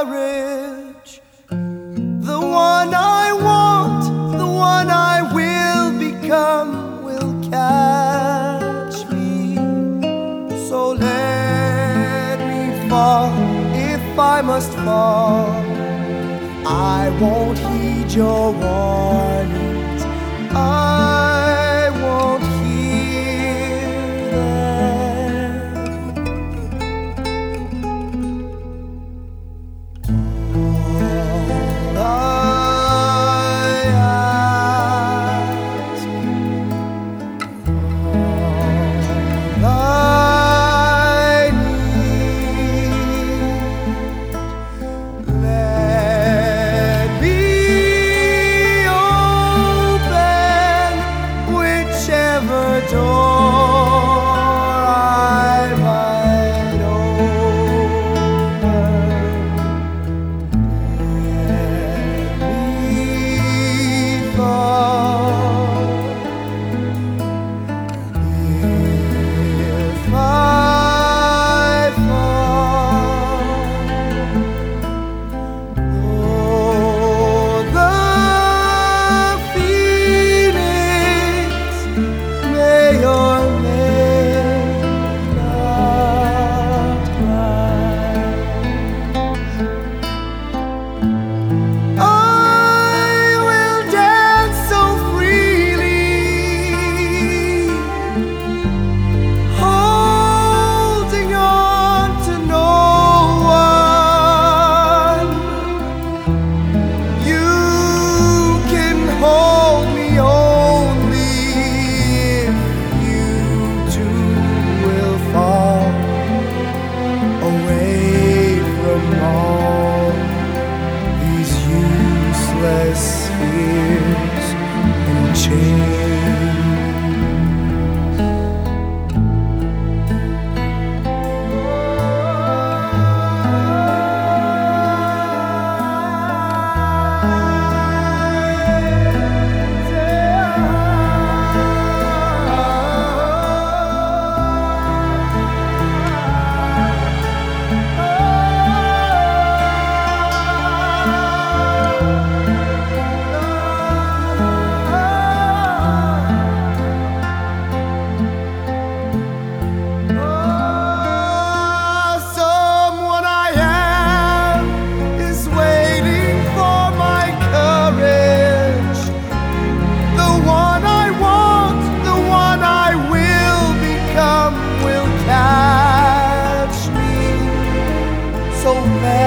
courage. The one I want, the one I will become, will catch me. So let me fall if I must fall. I won't heed your warnings. I won't hear them. All I ask, all I need, let me open whichever door I might open. Let me fall if I fall. Oh, the phoenix may or may not rise. I will dance so freely, holding on to no one. You can hold me only if you too will fall away from all these useless fears and chains. Someone I am is waiting for my courage. The one I want, the one I will become, will catch me. So let